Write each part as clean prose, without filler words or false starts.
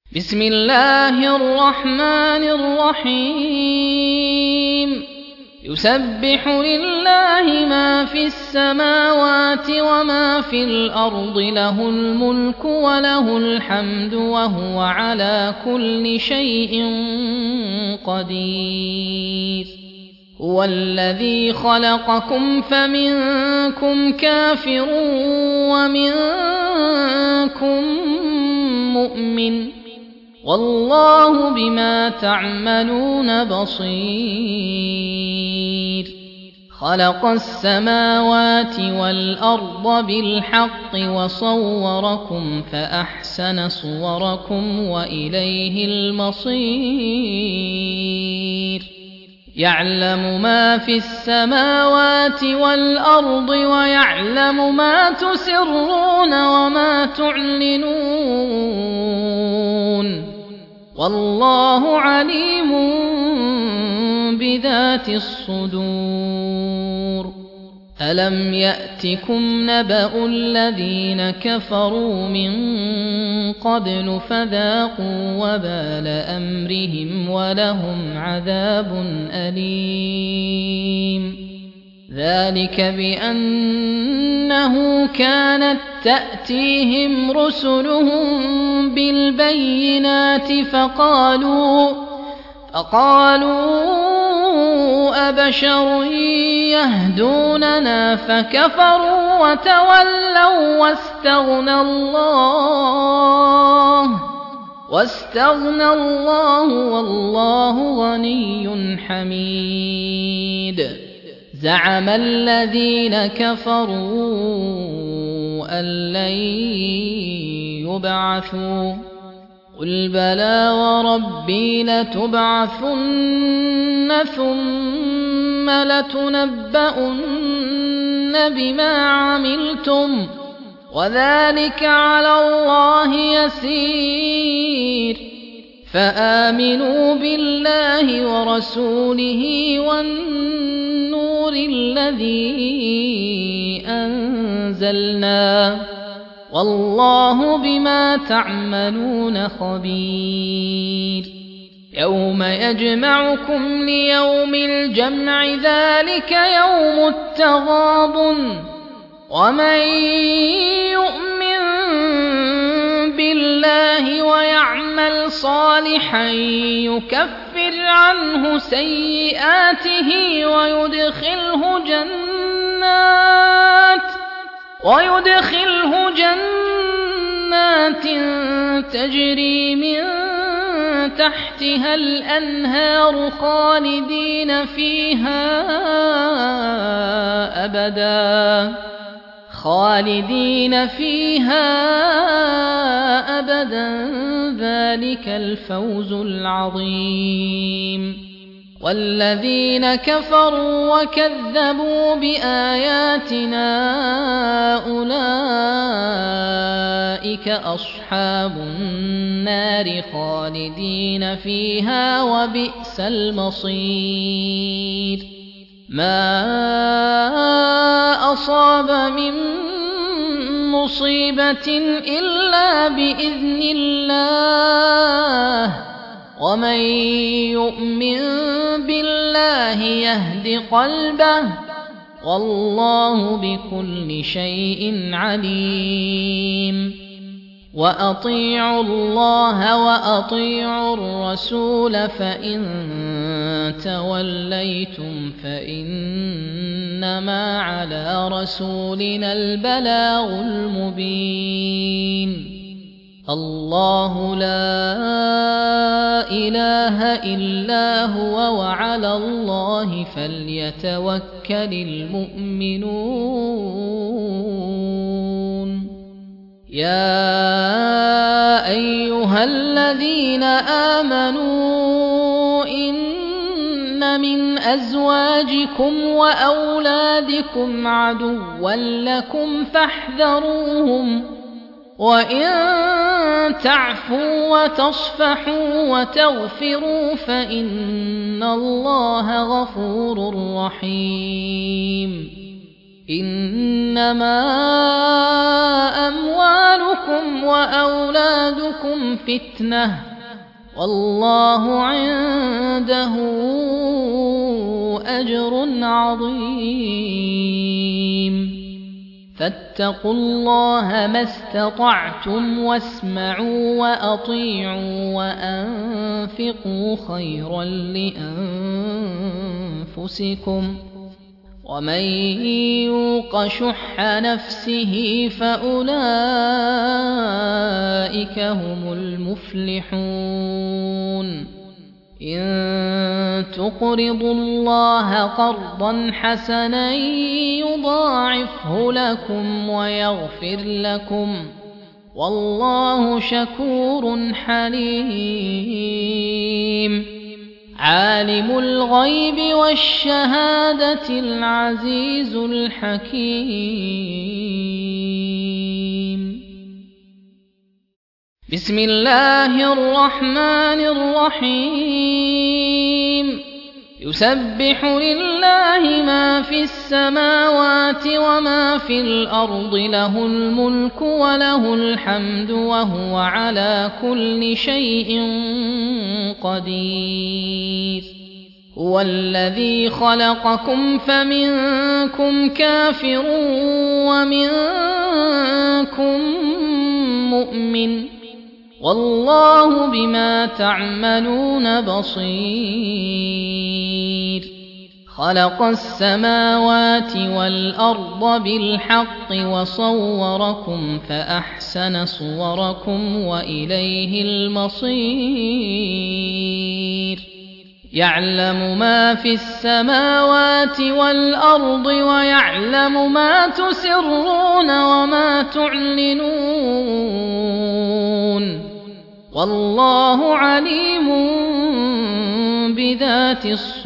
بسم الله الرحمن الرحيم يسبح لله ما في السماوات وما في الأرض له الملك وله الحمد وهو على كل شيء قدير هو الذي خلقكم فمنكم كافر ومنكم مؤمن والله بما تعملون بصير خلق السماوات والأرض بالحق وصوركم فأحسن صوركم وإليه المصير يعلم ما في السماوات والأرض ويعلم ما تسرون وما تعلنون والله عليم بذات الصدور ألم يأتكم نبأ الذين كفروا من قبل فذاقوا وبال أمرهم ولهم عذاب أليم ذلك بأنه كانت تأتيهم رسلهم بالبينات فقالوا أبشر يهدوننا فكفروا وتولوا واستغنى الله والله غني حميد زعم الذين كفروا أن لن يبعثوا قل بلى وربي لتبعثن ثم لتنبؤن بما عملتم وذلك على الله يسير فآمنوا بالله ورسوله والنور الذي أنزلنا والله بما تعملون خبير يوم يجمعكم ليوم الجمع ذلك يوم التغابن ومن يؤمن بالله ويعمل صالحا يكفر عنه سيئاته ويدخله جنات تجري من تحتها الأنهار خالدين فيها أبدا ذلك الفوز العظيم والذين كفروا وكذبوا بآياتنا أولئك أصحاب النار خالدين فيها وبئس المصير ما أصاب من مصيبة إلا بإذن الله ومن يؤمن بالله يهد قلبه والله بكل شيء عليم وأطيعوا الله وأطيعوا الرسول فإن توليتم فإنما على رسولنا البلاغ المبين الله لا إله إلا هو وعلى الله فليتوكل المؤمنون يا أيها الذين آمنوا إن من أزواجكم وأولادكم عدوا لكم فاحذروهم وإن تعفوا وتصفحوا وتغفروا فإن الله غفور رحيم إنما أموالكم وأولادكم فتنة والله عنده أجر عظيم فاتقوا الله ما استطعتم واسمعوا وأطيعوا وأنفقوا خيرا لأنفسكم ومن يوق شح نفسه فأولئك هم المفلحون إن تقرضوا الله قرضا حسنا يضاعفه لكم ويغفر لكم والله شكور حليم عالم الغيب والشهادة العزيز الحكيم بسم الله الرحمن الرحيم يسبح لله ما في السماوات وما في الأرض له الملك وله الحمد وهو على كل شيء قدير هو الذي خلقكم فمنكم كافر ومنكم مؤمن والله بما تعملون بصير خلق السماوات والأرض بالحق وصوركم فأحسن صوركم وإليه المصير يعلم ما في السماوات والأرض ويعلم ما تسرون وما تعلنون والله عليم بذات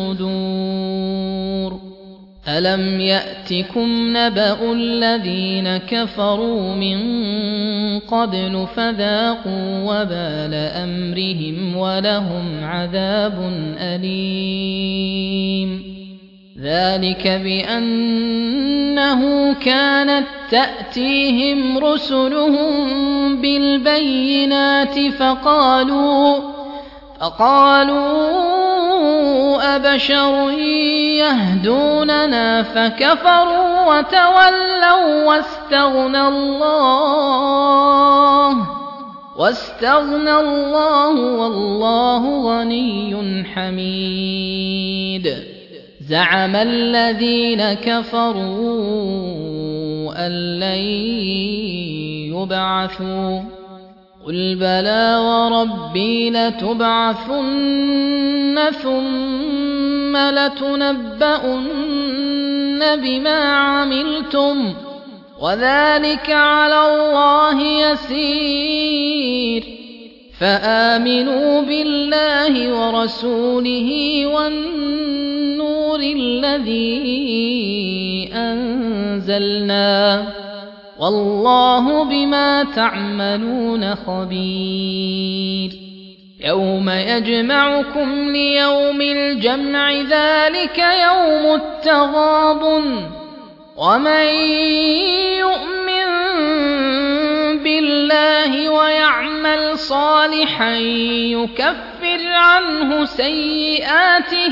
الصدور ألم يأتكم نبأ الذين كفروا من قبل فذاقوا وبال أمرهم ولهم عذاب أليم ذلك بأنه كانت تأتيهم رسلهم بالبينات فقالوا أبشر يهدوننا فكفروا وتولوا واستغنى الله والله غني حميد زعم الذين كفروا أن لن يبعثوا قل بلى وربي لتبعثن ثم لتنبؤن بما عملتم وذلك على الله يسير فآمنوا بالله ورسوله والنور الذي أنزلنا والله بما تعملون خبير يوم يجمعكم ليوم الجمع ذلك يوم التغابن ومن يؤمن بالله ويعمل صالحا يكفر عنه سيئاته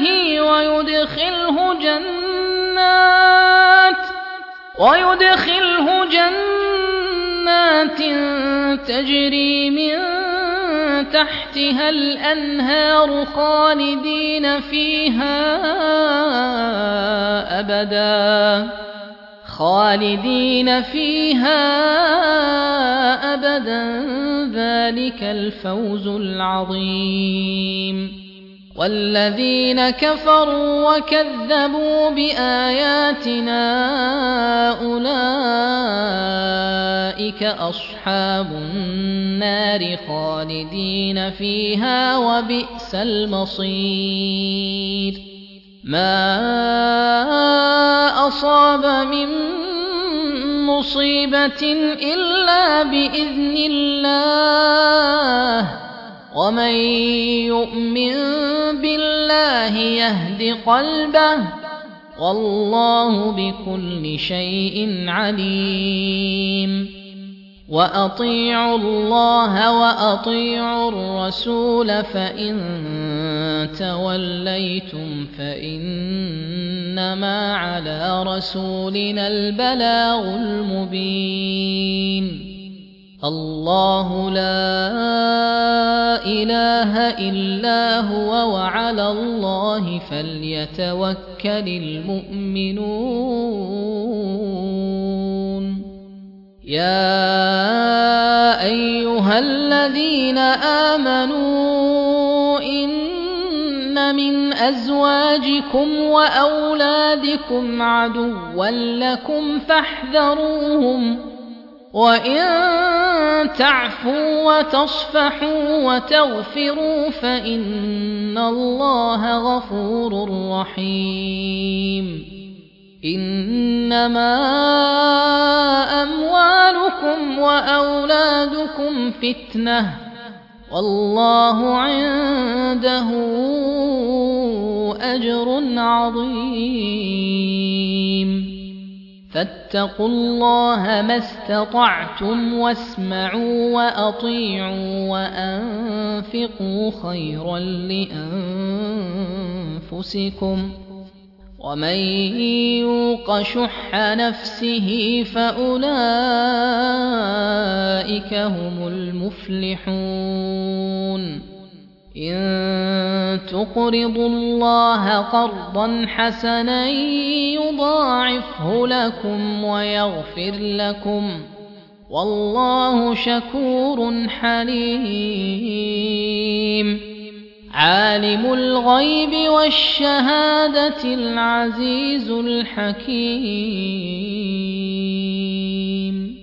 ويدخله جنات تجري من تحتها الأنهار خالدين فيها أبدا ذلك الفوز العظيم والذين كفروا وكذبوا بآياتنا أولئك أصحاب النار خالدين فيها وبئس المصير ما أصاب من مصيبة إلا بإذن الله ومن يؤمن بالله يهد قلبه والله بكل شيء عليم وأطيعوا الله وأطيعوا الرسول فإن توليتم فإنما على رسولنا البلاغ المبين الله لا إله إلا هو وعلى الله فليتوكل المؤمنون يا أيها الذين آمنوا إن من أزواجكم وأولادكم عدوا لكم فاحذروهم وإن تعفوا وتصفحوا وتغفروا فإن الله غفور رحيم إنما أموالكم وأولادكم فتنة والله عنده أجر عظيم فاتقوا الله ما استطعتم واسمعوا وأطيعوا وأنفقوا خيرا لأنفسكم ومن يوق شح نفسه فأولئك هم المفلحون إن تقرضوا الله قرضا حسنا يضاعفه لكم ويغفر لكم والله شكور حليم عالم الغيب والشهادة العزيز الحكيم